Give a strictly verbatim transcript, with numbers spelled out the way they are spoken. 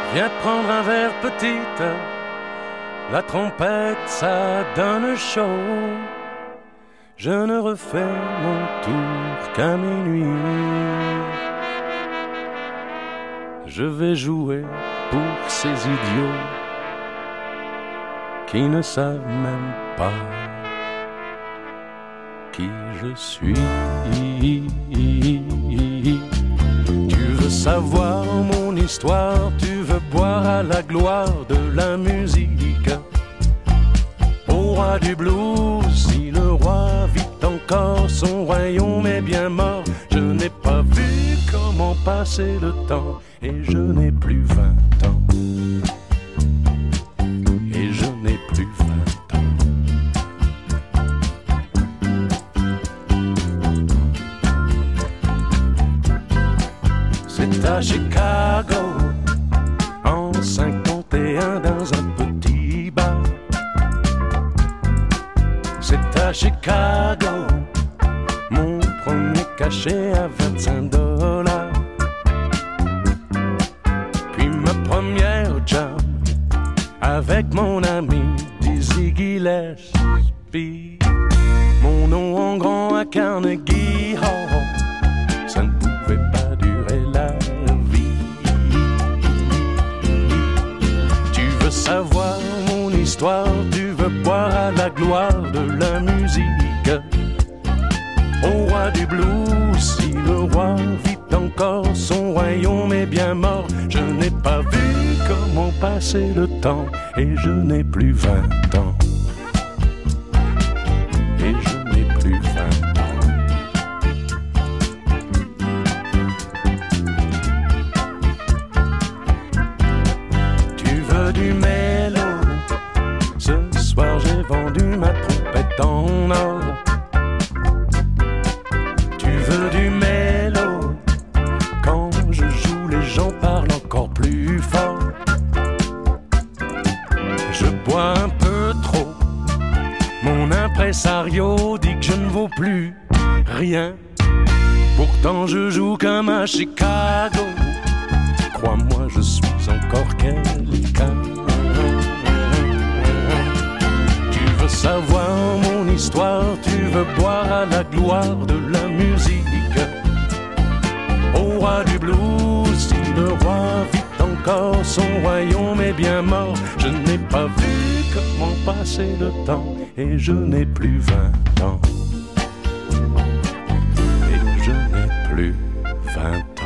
Viens te prendre un verre, petite. La trompette, ça donne chaud. Je ne refais mon tour qu'à minuit. Je vais jouer pour ces idiots qui ne savent même pas qui je suis. Tu veux savoir mon histoire, tu veux boire à la gloire de la musique. Au roi du blues, si le roi vit encore, son royaume est bien mort. Je n'ai pas vu comment passer le temps, et je n'ai plus vingt ans. Et je n'ai plus vingt ans. C'est à Chicago, en cinquante et un, dans un petit bar. C'est à Chicago, mon premier cachet à vingt-cinq dollars. Puis ma première job avec mon ami Dizzy Gillespie. Mon nom en grand à Carnegie Hall, ça ne pouvait pas durer la vie. Tu veux savoir mon histoire, tu veux boire à la gloire de la musique. Au roi du blues, si le roi vit encore, son royaume est bien mort. Je n'ai pas vu comment passer le temps, et je n'ai plus vingt ans. Et je n'ai plus vingt ans. Tu veux du mélo? Ce soir j'ai vendu ma trompette en or. Tu veux du mélo? Quand je joue, les gens parlent encore plus fort. Je bois un peu trop. Mon impresario dit que je ne vaux plus rien. Pourtant je joue comme à Chicago. Crois-moi, je suis encore quelqu'un. Tu veux savoir mon histoire, tu veux boire à la gloire de la musique. Au roi du blues, si le roi vit encore, son royaume est bien mort. Je n'ai pas vu comment passer le temps, et je n'ai plus vingt ans. Et je n'ai plus vingt ans.